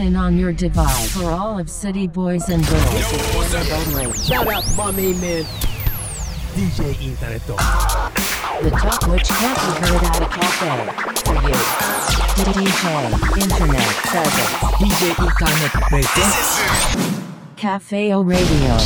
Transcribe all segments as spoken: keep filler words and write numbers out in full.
Listen on your device for all of City Boys and Girls. Shout out to my main man, D J Internet. The talk which can't be heard at a cafe. For you. D J Internet presents ディージェー インターネットプレゼンツ Cafeo Radio.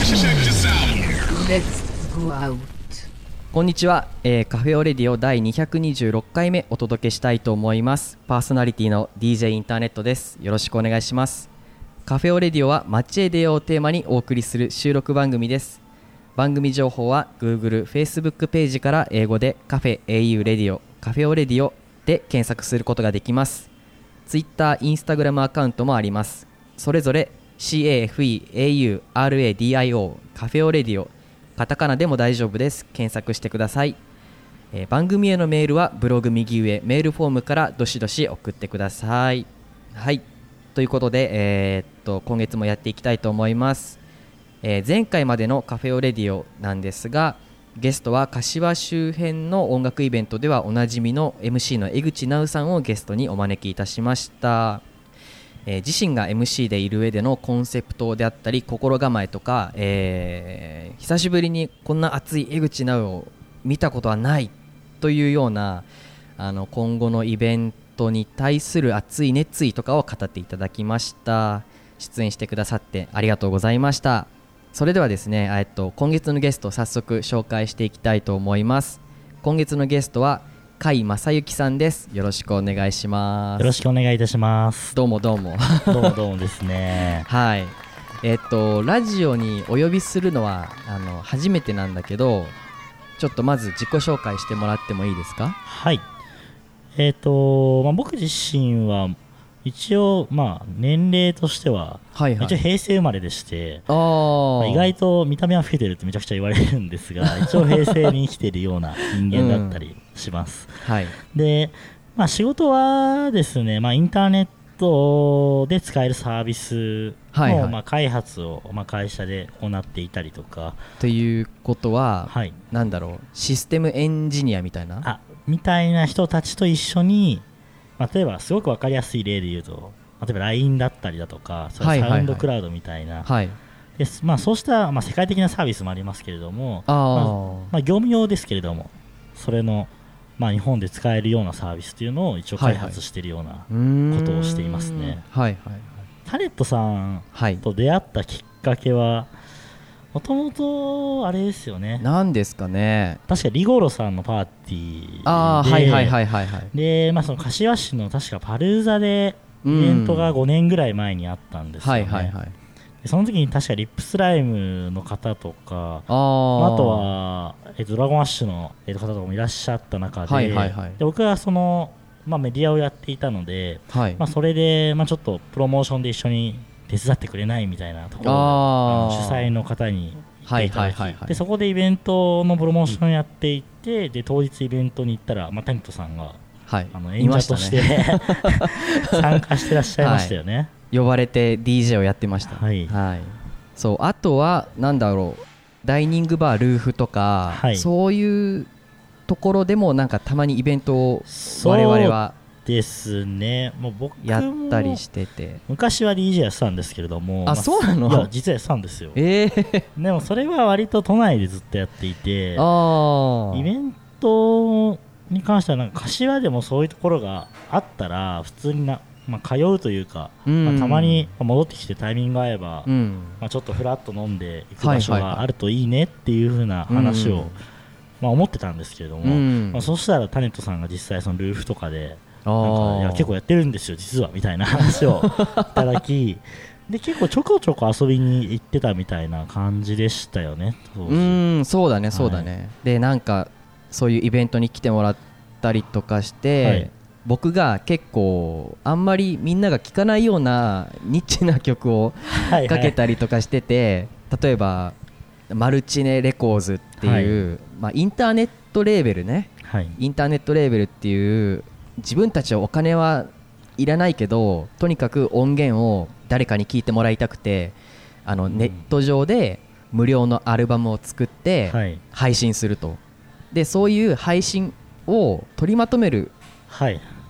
Let's go out. こんにちは、えー、カフェオレディオ第にひゃくにじゅうろっかいめお届けしたいと思います。パーソナリティの ディージェー インターネットです。よろしくお願いします。カフェオレディオは街へ出ようをテーマにお送りする収録番組です。番組情報は Google、Facebook ページから英語でカフェ エーユー レディオ、カフェオレディオで検索することができます。Twitter、Instagram アカウントもあります。それぞれ カフェ エーユー アールエーディーアイオー カフェオレディオ、カタカナでも大丈夫です。検索してください。えー、番組へのメールはブログ右上メールフォームからどしどし送ってください。はい、ということで、えー、っと今月もやっていきたいと思います。えー、前回までのカフェオレディオなんですが、ゲストは柏周辺の音楽イベントではおなじみの エムシー の江口直さんをゲストにお招きいたしました。えー、自身が エムシー でいる上でのコンセプトであったり心構えとか、えー、久しぶりにこんな熱い江口直を見たことはないというようなあの今後のイベントに対する熱い熱意とかを語っていただきました。出演してくださってありがとうございました。それではですね、えっと、今月のゲストを早速紹介していきたいと思います。今月のゲストは甲斐正幸さんです。よろしくお願いします。 よろしくお願いいたします。 どうもどうもどうもどうもですねはいえっとラジオにお呼びするのはあの初めてなんだけど、ちょっとまず自己紹介してもらってもいいですか？ はい、えっと、まあ、僕自身は一応、まあ、年齢としては、はいはい、一応平成生まれでして、あ、まあ、意外と見た目は老けてるってめちゃくちゃ言われるんですが一応平成に生きているような人間だったりします、うん、はい、で、まあ、仕事はですね、まあ、インターネットで使えるサービスの、はいはい、まあ、開発を、まあ、会社で行っていたりとかということは、はい、なんだろう、システムエンジニアみたいなあみたいな人たちと一緒に、例えばすごく分かりやすい例で言うと、例えば ライン だったりだとか、それサウンドクラウドみたいな、はいはいはい、でまあ、そうした、まあ、世界的なサービスもありますけれども、あ、まあまあ、業務用ですけれども、それの、まあ、日本で使えるようなサービスというのを一応開発しているようなことをしていますね。はいはい、タレットさんと出会ったきっかけは、もともとあれですよね。 何ですかね。 確かリゴロさんのパーティーで、 あ、はいはいはいはいはい、で、まあ、その柏市の確かパルーザでイベントがごねんぐらい前にあったんですよね。はいはいはい、でその時に確かリップスライムの方とか、あ, あとは、えっと、ドラゴンアッシュの方とかもいらっしゃった中 で,、はいはいはい、で僕はその、まあ、メディアをやっていたので、はい、まあ、それで、まあ、ちょっとプロモーションで一緒に手伝ってくれないみたいなところをあの主催の方に言っていただき、はいはいはいはい、でそこでイベントのプロモーションやっていて、うん、で当日イベントに行ったら、まあ、タネットさんが、はい、あの演者として、ね、参加してらっしゃいましたよね。はい、 呼ばれて ディージェー をやってました。はいはい、そう、あとはなんだろう、ダイニングバールーフとか、はい、そういうところでもなんかたまにイベントを我々はですね、もう僕もやったりしてて、 昔は ディージェー やってたんですけれども、 あ、まあ、そうなの？ いや実はやってたんですよ。 えー、 でもそれは割と都内でずっとやっていて、あ、イベントに関してはなんか柏でもそういうところがあったら普通にな、まあ、通うというか、うん、まあ、たまに戻ってきてタイミング合えば、うん、まあ、ちょっとフラッと飲んでいく場所があるといいねっていう風な話を、うん、まあ、思ってたんですけれども、うん、まあ、そしたらタネットさんが実際そのルーフとかでなんか、いや結構やってるんですよ実はみたいな話をいただきで結構ちょこちょこ遊びに行ってたみたいな感じでしたよね。 うーん、そうだねそうだね、はい、でなんかそういうイベントに来てもらったりとかして、はい、僕が結構あんまりみんなが聴かないようなニッチな曲をかけたりとかしてて、はいはい、例えばマルチネレコーズっていう、はい、まあ、インターネットレーベルね、はい、インターネットレーベルっていう自分たちはお金はいらないけどとにかく音源を誰かに聴いてもらいたくて、あのネット上で無料のアルバムを作って配信すると、はい、でそういう配信を取りまとめる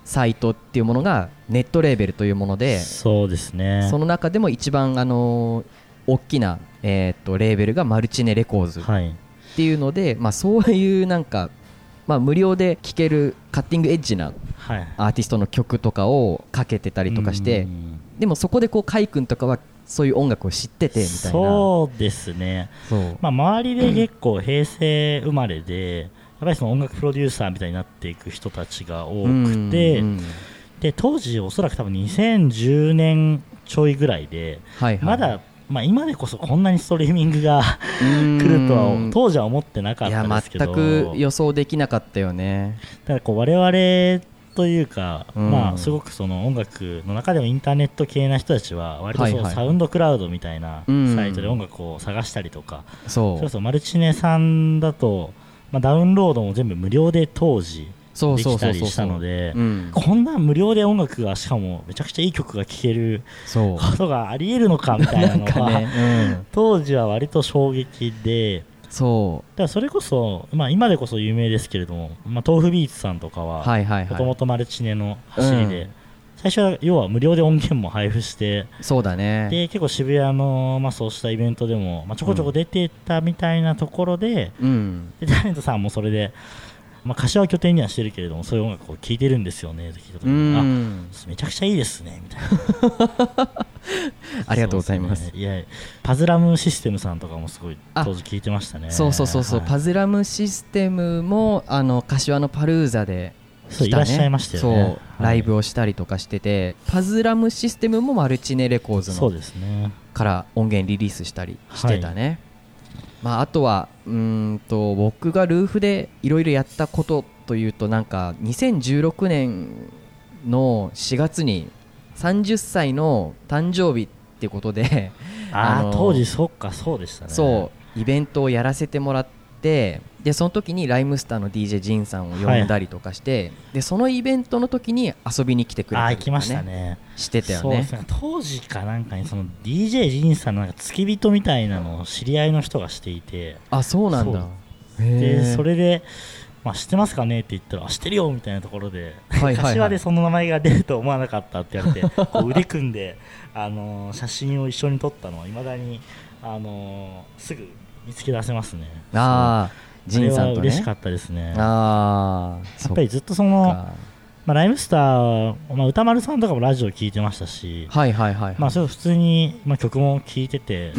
サイトっていうものがネットレーベルというもので、 そうですね。 その中でも一番あの大きな、えー、とレーベルがマルチネレコーズっていうので、はい、まあ、そういうなんか、まあ、無料で聴けるカッティングエッジなアーティストの曲とかをかけてたりとかして、はい、でもそこでこうカイ君とかはそういう音楽を知っててみたいな。 そうですね。そう、まあ、周りで結構平成生まれで、うん、やっぱりその音楽プロデューサーみたいになっていく人たちが多くて、うんうん、で当時おそらく多分にせんじゅうねんちょいぐらいで、はいはい、まだ、まあ、今でこそこんなにストリーミングが来るとは当時は思ってなかったんですけど、いや全く予想できなかったよね。 ただこう我々というか、うん、まあ、すごくその音楽の中でもインターネット系な人たちは割とそのサウンドクラウドみたいなサイトで音楽を探したりとか、うん、そうそうそう、マルチネさんだと、まあ、ダウンロードも全部無料で当時できたりしたので、こんな無料で音楽がしかもめちゃくちゃいい曲が聴けることがありえるのかみたいなのがね、うん、当時は割と衝撃で、そうだからそれこそ、まあ、今でこそ有名ですけれども、まあ、豆腐ビーツさんとかはもともとマルチネの走りで、うん、最初は要は無料で音源も配布して、 そうだね、 で結構渋谷の、まあ、そうしたイベントでも、まあ、ちょこちょこ出てたみたいなところで、うん、でタレントさんもそれで、まあ、柏拠点にはしてるけれどもそういう音楽を聴いてるんですよねって聞いたときに、うん、あ、めちゃくちゃいいですねみたいなありがとうございます。 いや、パズラムシステムさんとかもすごい当時聞いてましたね。 そうそうそうそう、はい、パズラムシステムもあの柏のパルーザで来た、ね、 そういらっしゃいましたよね。そう、はい、 ライブをしたりとかしてて、パズラムシステムもマルチネレコーズのから音源リリースしたりしてたね、はい、まあ、あとはうーんと僕がルーフでいろいろやったことというと、なんかにせんじゅうろくねんのしがつにさんじゅっさいの誕生日ってことでああ当時そっかそうでしたね。 そうイベントをやらせてもらって、でその時にライムスターの ディージェー ジンさんを呼んだりとかして、はい、でそのイベントの時に遊びに来てくれたりとか、ね、あ行きましたね、してたよね。そうですね、 当時かなんかにその ディージェー ジンさんのなんか付き人みたいなのを知り合いの人がしていて、 あそうなんだ。 そでそれで、まあ、知ってますかねって言ったら、知ってるよみたいなところで、はいはいはい、柏でその名前が出ると思わなかったって言われてこう腕組んで、あのー、写真を一緒に撮ったのはいまだに、あのー、すぐ見つけ出せますね。 ああジンさんとね、 嬉しかったですね。 あやっぱりずっとその、まあ、ライムスター、まあ、歌丸さんとかもラジオ聴いてましたし、 はいはいはいはい、 まあ、それ普通に、まあ、曲も聴いてて、うん、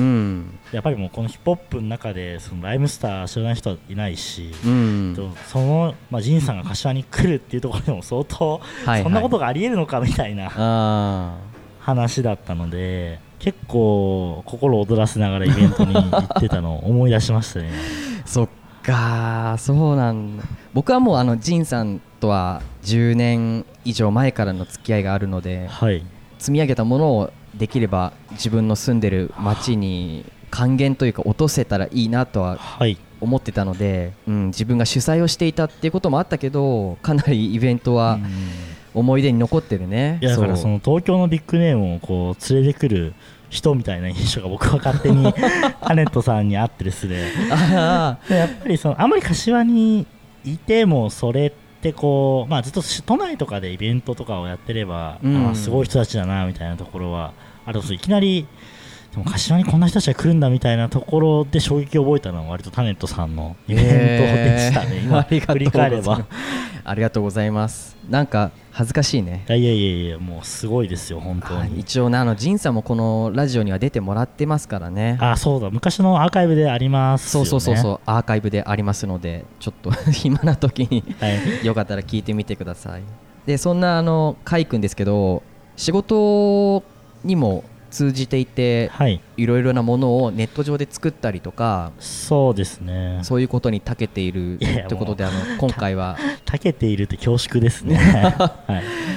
やっぱりもうこのヒップホップの中でそのライムスター知らない人はいないし、うん、とその、まあ、ジンさんが柏に来るっていうところでも相当、はいはい、そんなことがありえるのかみたいな話だったので、結構心躍らせながらイベントに行ってたのを思い出しましたね。 そっか、そうなんだ。僕はもうあのジンさんとはじゅうねん以上前からの付き合いがあるので、はい、積み上げたものをできれば自分の住んでる町に還元というか落とせたらいいなとは思ってたので、うん、自分が主催をしていたっていうこともあったけど、かなりイベントは思い出に残ってるね。 いやだからその東京のビッグネームをこう連れてくる人みたいな印象が僕は勝手にタネットさんにあってですねやっぱりそのあんまり柏にいてもそれってこう、まあ、ずっと都内とかでイベントとかをやってれば、うん、あすごい人たちだなみたいなところはあると、いきなりでも柏にこんな人たちが来るんだみたいなところで衝撃を覚えたのは割とタネットさんのイベントでしたね、えー、今振り返ればありがとうございます。なんか恥ずかしいね。 いやいやいやもうすごいですよ本当に。 一応ね、あのジンさんもこのラジオには出てもらってますからね。 あそうだ、昔のアーカイブでありますよね。 そうそうそうそう、アーカイブでありますので、ちょっと暇な時に、はい、よかったら聞いてみてください。でそんなあのカイ君ですけど、仕事にも通じていて、はい、いろいろなものをネット上で作ったりとか、 そうですね、 そういうことに長けているということで、あの今回は長けているって恐縮ですね、はい、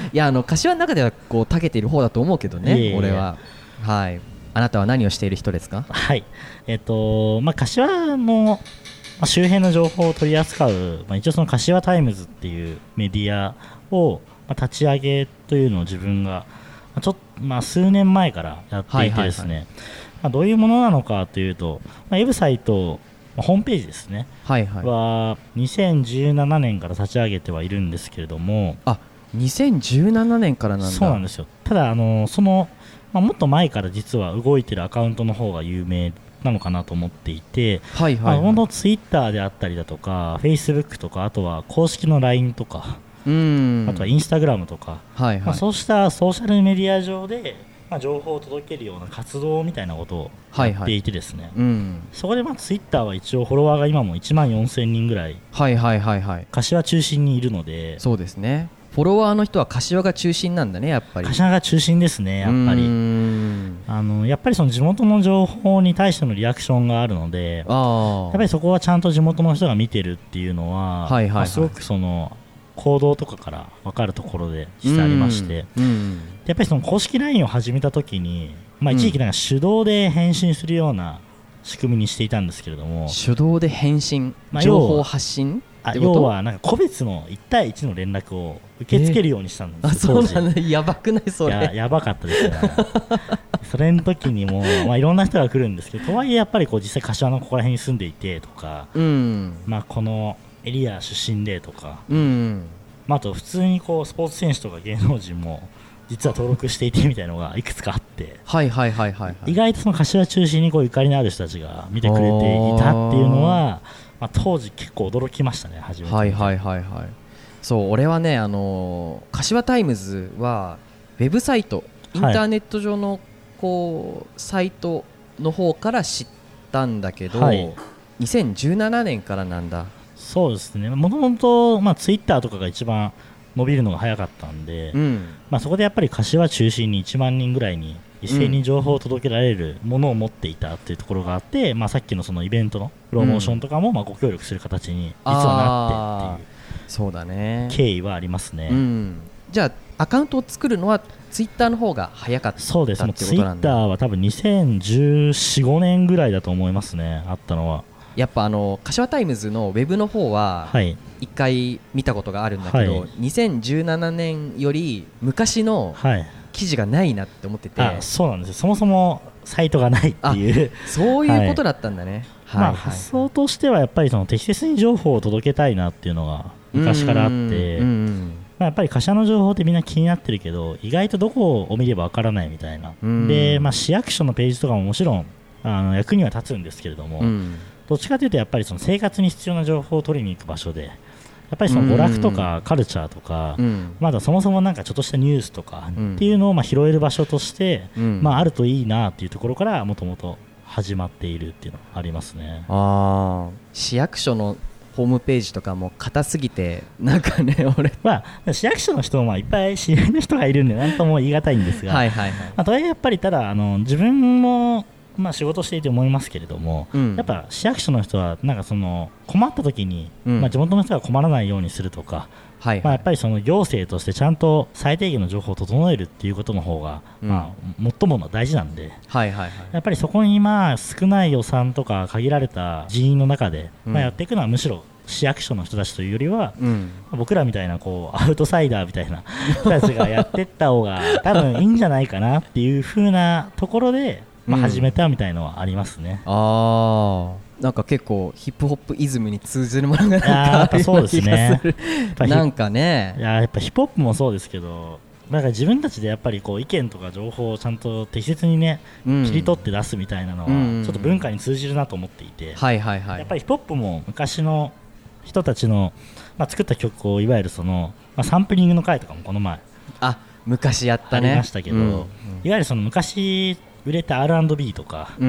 いやあの柏の中ではこう長けている方だと思うけどね、いやいや俺は、はい、あなたは何をしている人ですか？ はい、えっとまあ、柏の周辺の情報を取り扱う、まあ、一応その柏タイムズっていうメディアを、まあ、立ち上げというのを自分がちょっと、まあ、数年前からやっていてですね、はいはいはい、まあ、どういうものなのかというと、まあ、ウェブサイト、まあ、ホームページですね、はいはい、はにせんじゅうななねんから立ち上げてはいるんですけれども、 あにせんじゅうななねんからなんだ。 そうなんですよ。ただあのその、まあ、もっと前から実は動いてるアカウントの方が有名なのかなと思っていて、 はいはいはい、 本当ツイッターであったりだとかフェイスブックとか、あとは公式の ライン とか、 うん、 あとはインスタグラムとか、 はいはい、 まあ、そうしたソーシャルメディア上で、まあ、情報を届けるような活動みたいなことをやっていてですね、はいはい、うん、そこでまあツイッターは一応フォロワーが今もいちまんよんせんにんぐらい、 はいはいはいはい、 柏中心にいるので。 そうですね、フォロワーの人は柏が中心なんだね、やっぱり。 柏が中心ですね、やっぱり。あのやっぱりその地元の情報に対してのリアクションがあるので、あやっぱりそこはちゃんと地元の人が見てるっていうのは、はいはいはい、まあ、すごくその行動とかから分かるところで実際ありまして、うんうん、やっぱりその公式 ライン を始めたときに、まあ、一時期なんか手動で返信するような仕組みにしていたんですけれども、 手動で返信、まあ、情報発信あ要はなんか個別のいち対いちの連絡を受け付けるようにしたんですよ、 えー、あそうなんだ、やばくないそれ。 や, やばかったですねそれの時にも、まあ、いろんな人が来るんですけど、とはいえやっぱりこう実際柏のここら辺に住んでいてとか、うん、まあ、このエリア出身でとか、うん、まあ、あと普通にこうスポーツ選手とか芸能人も実は登録していてみたいなのがいくつかあって、はいはいはいはい、はい、意外とその柏中心にこうゆかりのある人たちが見てくれていたっていうのは、まあ、当時結構驚きましたね、初めて。 はいはいはいはい。そう俺はね、あのー、柏タイムズはウェブサイト、インターネット上のこうサイトの方から知ったんだけど、はい、にせんじゅうななねんからなんだ。 そうですね、もともとまあツイッターとかが一番伸びるのが早かったんで、うん、まあ、そこでやっぱり柏中心にいちまんにんぐらいに一斉に情報を届けられるものを持っていたっていうところがあって、うん、まあ、さっきのそのイベントのプロモーションとかもまあご協力する形に実はなってっていう、 そうだね、 経緯はありますね、うん、 じゃあアカウントを作るのはツイッターの方が早かったってことなんだ。 そうです、ツイッターは多分にせんじゅうよん、ごねんぐらいだと思いますね、あったのは。 やっぱあの柏タイムズのウェブの方は一回見たことがあるんだけど、はい、にせんじゅうななねんより昔の記事がないなって思ってて、 はい、あそうなんですよ、そもそもサイトがないっていうそういうことだったんだね、 はい、まあ、発想としてはやっぱりその適切に情報を届けたいなっていうのが昔からあって、まあ、やっぱり柏の情報ってみんな気になってるけど意外とどこを見ればわからないみたいなで、まあ、市役所のページとかももちろんあの役には立つんですけれども、うん、どっちかというとやっぱりその生活に必要な情報を取りに行く場所で、やっぱりその娯楽とかカルチャーとか、うん、まだそもそもなんかちょっとしたニュースとかっていうのをまあ拾える場所として、うん、まああるといいなっていうところからもともと始まっているっていうのがありますね。 あ市役所のホームページとかも硬すぎてなんかね俺、 まあ、市役所の人もまあいっぱい知り合いの人がいるんで何とも言い難いんですが、はいはいはい、まあ、とはいえやっぱりただあの自分もまあ仕事していて思いますけれども、うん、やっぱ市役所の人はなんかその困った時に、うん、まあ、地元の人が困らないようにするとか、はいはい、まあ、やっぱりその行政としてちゃんと最低限の情報を整えるっていうことの方が、うん、まあ、最も大事なんで、はいはいはい、やっぱりそこにまあ少ない予算とか限られた人員の中で、うん、まあ、やっていくのはむしろ市役所の人たちというよりは、うん、僕らみたいなこうアウトサイダーみたいな人たちがやっていった方が多分いいんじゃないかなっていう風なところで、まあ、始めたみたいのはありますね、うん、 あーなんか結構ヒップホップイズムに通ずるものがなんかあるような気がするなんかね、 いややっぱヒップホップもそうですけど、なんか自分たちでやっぱりこう意見とか情報をちゃんと適切にね、うん、切り取って出すみたいなのはちょっと文化に通じるなと思っていて、はいはいはい、やっぱりヒップホップも昔の人たちの、まあ、作った曲をいわゆるその、まあ、サンプリングの回とかもこの前あ昔やったねありましたけど、うんうん、いわゆるその昔売れた アールアンドビー とか、うん、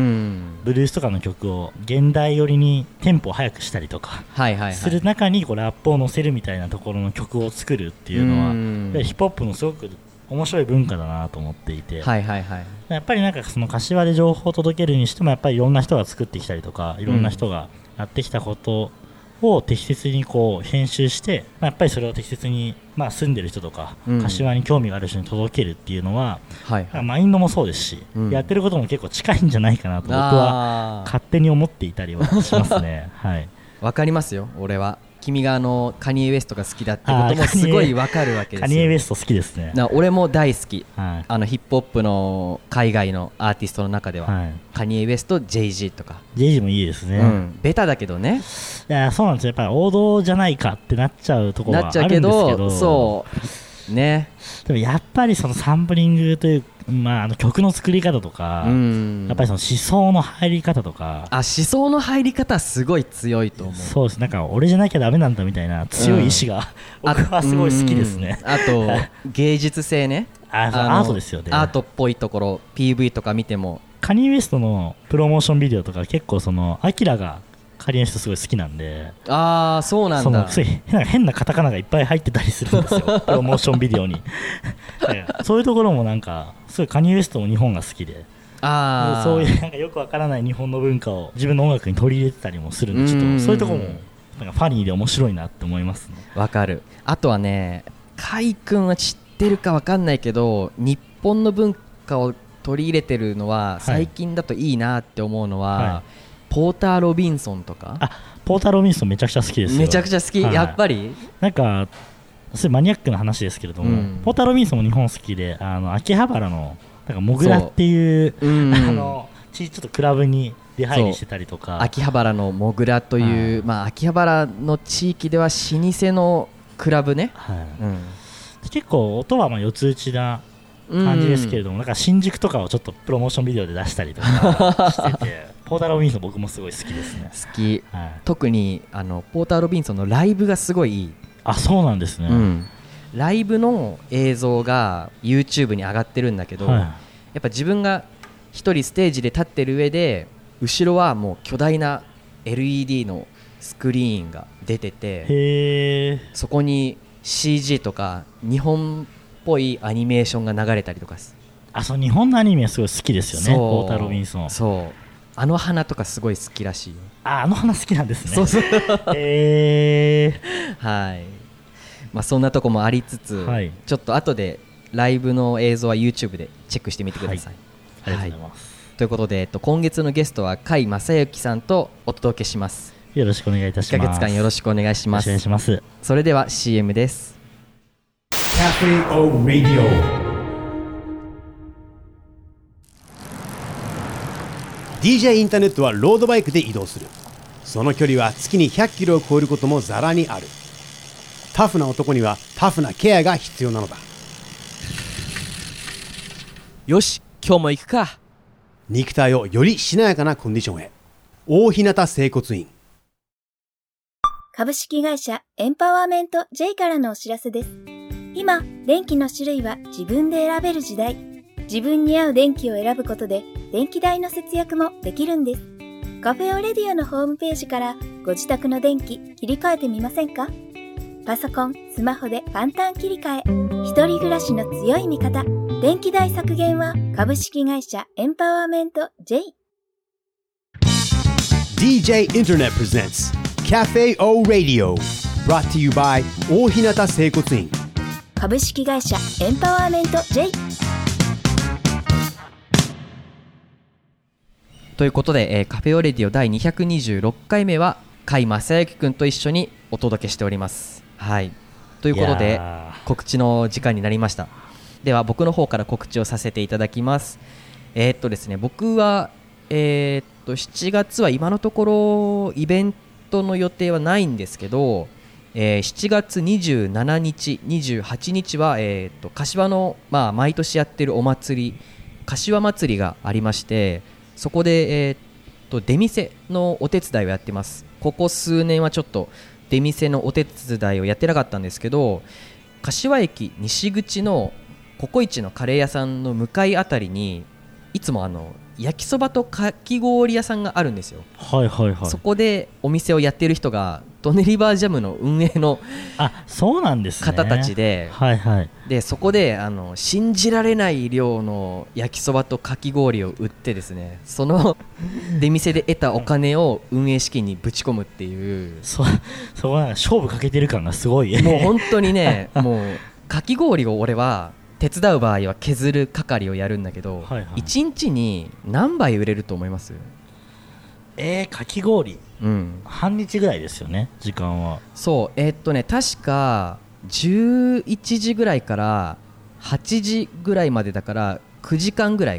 ブルースとかの曲を現代寄りにテンポを速くしたりとかする中にこうラップを乗せるみたいなところの曲を作るっていうのは、うん、ヒップホップのすごく面白い文化だなと思っていて、はいはいはい、やっぱりなんかその柏で情報を届けるにしてもやっぱりいろんな人が作ってきたりとかいろんな人がやってきたことを適切にこう編集して、まあ、やっぱりそれを適切にまあ住んでる人とか、うん、柏に興味がある人に届けるっていうのは、はいはい、マインドもそうですし、うん、やってることも結構近いんじゃないかなと僕は勝手に思っていたりはしますね。はい、 わかりますよ俺は。君があのカニエ・ウエストが好きだってこともすごいわかるわけですよ。 カニエ・ウエスト好きですね。 な俺も大好き、はい、あのヒップホップの海外のアーティストの中では、はい、カニエ・ウエスト、ジェイジー とかジェイジー もいいですね、うん、 ベタだけどね。 いやそうなんですよ、やっぱり王道じゃないかってなっちゃうところはあるんですけど、 なっちゃうけどそうね。 でもやっぱりそのサンプリングという、まあ、あの曲の作り方とか、うん、やっぱりその思想の入り方とか、 あ、思想の入り方すごい強いと思う。 そうです。なんか俺じゃなきゃダメなんだみたいな強い意志が、うん、僕はすごい好きですね。 あと芸術性ね。 ああアートですよね。 アートっぽいところ ピーブイ とか見ても、 カニエ・ウエストのプロモーションビデオとか結構そのアキラがカニエ・ウエストすごい好きなんで、 ああそうなんだ。 その変な変なカタカナがいっぱい入ってたりするんですよプロモーションビデオにそういうところもなんかすごいカニエ・ウエストも日本が好きで、あそういうなんかよくわからない日本の文化を自分の音楽に取り入れてたりもするんで、ちょっとそういうところもなんかファニーで面白いなって思いますね。 わかる。あとはね、カイ君は知ってるかわかんないけど、日本の文化を取り入れてるのは最近だといいなって思うのは、はいはい、ポーター・ロビンソンとか。 あ、ポーター・ロビンソンめちゃくちゃ好きですよ。 めちゃくちゃ好き、はい、やっぱりなんかそれマニアックな話ですけれども、うん、ポーター・ロビンソンも日本好きで、あの秋葉原のなんかモグラっていう、う、うん、あのちょっとクラブに出入りしてたりとか、 秋葉原のモグラという、まあ、秋葉原の地域では老舗のクラブね、はい、うん、 結構音はまあ四つ打ちな感じですけれども、うん、なんか新宿とかをちょっとプロモーションビデオで出したりとかしててポーター・ロビンソン僕もすごい好きですね。 好き、はい、特にあのポーター・ロビンソンのライブがすごいいい。 あ、そうなんですね、うん、 ライブの映像が YouTube に上がってるんだけど、はい、やっぱ自分が一人ステージで立ってる上で後ろはもう巨大な エルイーディー のスクリーンが出てて、へそこに シージー とか日本っぽいアニメーションが流れたりとか。 あ、そう、日本のアニメはすごい好きですよね、ポーター・ロビンソン。 そう、あの花とかすごい好きらしいよ。 あ、あの花好きなんですね。 そうそうへーはい、まあ、そんなとこもありつつ、はい、ちょっと後でライブの映像は YouTube でチェックしてみてください、 はい、ありがとうございます、 はい、ということで、えっと、今月のゲストは甲斐正幸さんとお届けします。 よろしくお願いいたします。 いっかげつかんよろしくお願いします。 よろしくお願いします。 それでは シーエム です。 Cafe O Radio。 ディージェー インターネットはロードバイクで移動する。その距離は月にひゃっキロを超えることもざらにある。タフな男にはタフなケアが必要なのだ。 よし、今日も行くか。 肉体をよりしなやかなコンディションへ。大日向整骨院。 株式会社エンパワーメント J からのお知らせです。今、電気の種類は自分で選べる時代。自分に合う電気を選ぶことで電気代の節約もできるんです。カフェオレディオのホームページからご自宅の電気切り替えてみませんか？パソコン、スマホで簡単切り替え。一人暮らしの強い味方。電気代削減は株式会社エンパワーメント J。 ディージェー Internet presents Cafe O Radio brought to you by 大日向整骨院。 株式会社エンパワーメント J。 ということで、えー、カフェオレディオだいにひゃくにじゅうろっかいめは甲斐正幸くんと一緒にお届けしております。はい、ということで告知の時間になりました。では僕の方から告知をさせていただきます。えー、っとですね僕は、えー、っとしちがつは今のところイベントの予定はないんですけど、えー、しちがつにじゅうしちにち、にじゅうはちにちは、えー、っと柏の、まあ、毎年やってるお祭り、柏祭りがありまして、そこで、えー、っと出店のお手伝いをやってます。ここ数年はちょっと出店のお手伝いをやってなかったんですけど、柏駅西口のココイチのカレー屋さんの向かいあたりにいつもあの焼きそばとかき氷屋さんがあるんですよ。 はいはいはい。 そこでお店をやってる人がドネリバージャムの運営のあ、そうなんですね、 方たちで、 はいはい、 でそこであの信じられない量の焼きそばとかき氷を売ってですね、その出店で得たお金を運営資金にぶち込むっていう、 そそこなんか勝負かけてる感がすごいもう本当にねもうかき氷を俺は手伝う場合は削る係をやるんだけど、はいはい、いちにちに何杯売れると思います？ えー、かき氷、 うん、 半日ぐらいですよね、時間は。 そう、えー、っとね確かじゅういちじぐらいからはちじぐらいまでだからくじかんぐらいか。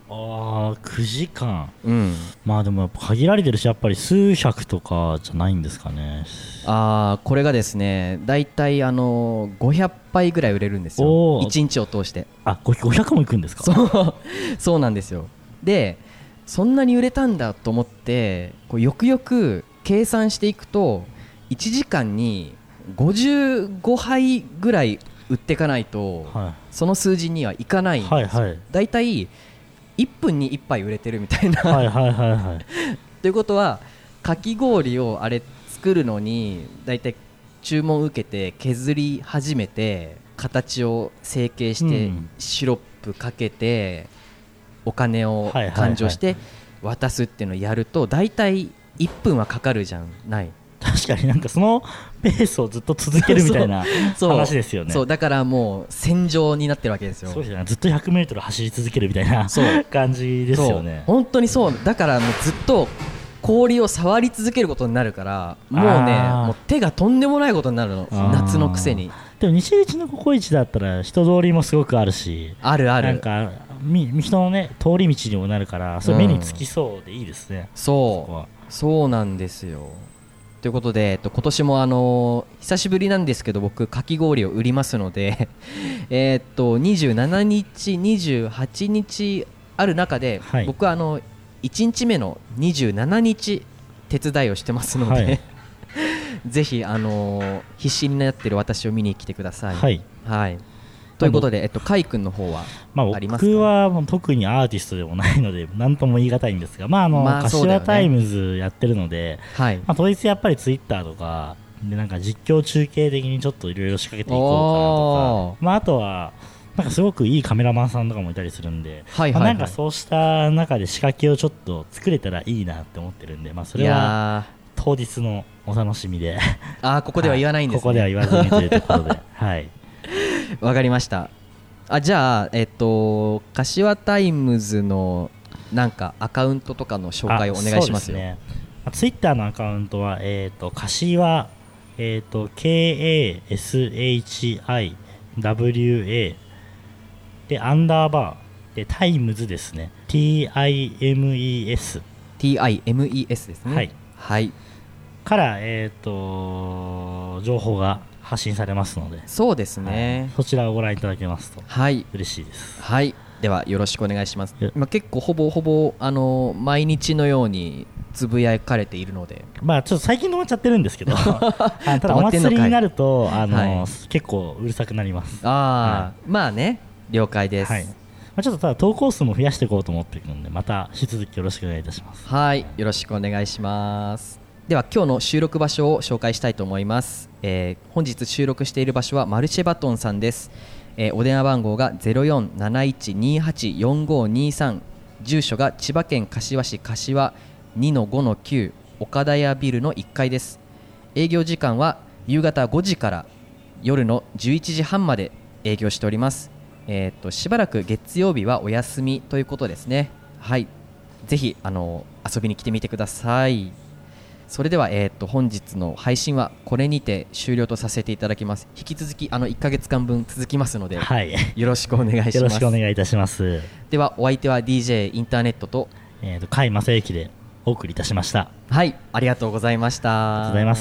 ああくじかん、 うん、 まあでもやっぱ限られてるし、やっぱり数百とかじゃないんですかね。 ああこれがですねだいたいあのごひゃくぱいぐらい売れるんですよ、いちにちを通して。 あごひゃくもいくんですか。 そうそうなんですよ。でそんなに売れたんだと思ってこうよくよく計算していくといちじかんにごじゅうごはいぐらい売っていかないと、はい、その数字にはいかないんですよ、はいはい、だいたいいっぷんにいっぱい売れてるみたいなはいはいはい、はい、ということはかき氷をあれ作るのにだいたい注文受けて削り始めて形を成形して、うん、シロップかけてお金を勘定して渡すっていうのをやるとだいたいいっぷんはかかるじゃない。 確かになんかそのペースをずっと続けるみたいな話ですよね。 そうだからもう戦場になってるわけですよ。 そうですね、ずっと ひゃくメートル 走り続けるみたいな感じですよね。 本当にそうだからもうずっと氷を触り続けることになるからもうねもう手がとんでもないことになるの、夏のくせに。 でも西口のココイチだったら人通りもすごくあるし、 あるある、 なんか人のね通り道にもなるからそれ目につきそうでいいですね、うん、 そうそうなんですよ。ということで、えっと、今年もあのー、久しぶりなんですけど僕かき氷を売りますのでえっとにじゅうしちにちにじゅうはちにちある中で、はい、僕はあのいちにちめのにじゅうしちにち手伝いをしてますので、はい、ぜひ、あのー、必死になっている私を見に来てください。はい、はい、ということで、えっと、カイ君の方はありますか。 僕はもう特にアーティストでもないので何とも言い難いんですが、まああのまあそうだよね、柏タイムズやってるので、はいまあ、当日やっぱりツイッターとかでなんか実況中継的にちょっといろいろ仕掛けていこうかなとか、まあ、あとはなんかすごくいいカメラマンさんとかもいたりするんで、はいはいはい、まあ、なんかそうした中で仕掛けをちょっと作れたらいいなって思ってるんで、まあ、それは当日のお楽しみであここでは言わないんですね、 ここでは言わずにというところではいわかりました。あじゃあ、えっと、柏タイムズのなんかアカウントとかの紹介をお願いしますよ。 ね、ツイッターのアカウントは、えー、と柏、えー、と ケーエーエスエイチアイダブリューエー でアンダーバーでタイムズですね。 ティーアイエムイーエスティーアイエムイーエス ですね。はい、はい、 から、えー、と情報が発信されますので、 そうですね、 はい、そちらをご覧いただけますと嬉しいです。 はい、はい、ではよろしくお願いします。今結構ほぼほぼあの毎日のようにつぶやかれているので、 まあちょっと最近止まっちゃってるんですけどただお祭りになるとあの、はい、結構うるさくなります。 あ、はい、まあね了解です。はい、まあ、ちょっとただ投稿数も増やしていこうと思っているのでまた引き続きよろしくお願いいたします。 はい、よろしくお願いします。では今日の収録場所を紹介したいと思います。えー、本日収録している場所はマルシェバトンさんです。えー、お電話番号が ゼロよんなないちにはちよんごにさん、住所が千葉県柏市柏 にのごのきゅう 岡田屋ビルのいっかいです。営業時間は夕方ごじから夜のじゅういちじはんまで営業しております。えー、としばらく月曜日はお休みということですね。はい、ぜひあの遊びに来てみてください。それでは、えー、と本日の配信はこれにて終了とさせていただきます。引き続きあのいっかげつかんぶん続きますので、はい、よろしくお願いします。 よろしくお願いいたします。 ではお相手は ディージェー インターネットと、 えー、と甲斐正幸でお送りいたしました。 はい、ありがとうございました。 ありがとうございました。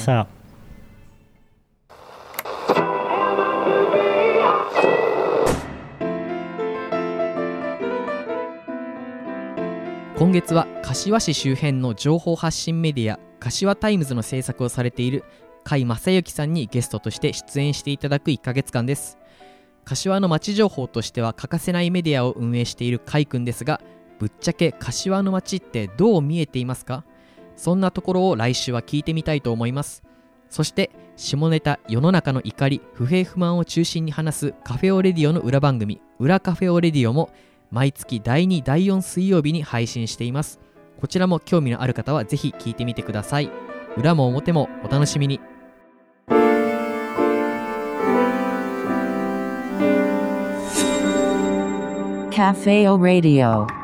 今月は柏市周辺の情報発信メディア柏タイムズの制作をされている甲斐正幸さんにゲストとして出演していただくいっかげつかんです。柏の街情報としては欠かせないメディアを運営している甲斐くんですが、ぶっちゃけ柏の街ってどう見えていますか？そんなところを来週は聞いてみたいと思います。そして下ネタ、世の中の怒り、不平不満を中心に話すカフェオレディオの裏番組裏カフェオレディオも毎月だいに、だいよん水曜日に配信しています。こちらも興味のある方はぜひ聞いてみてください。裏も表もお楽しみに。 カフェオレディオ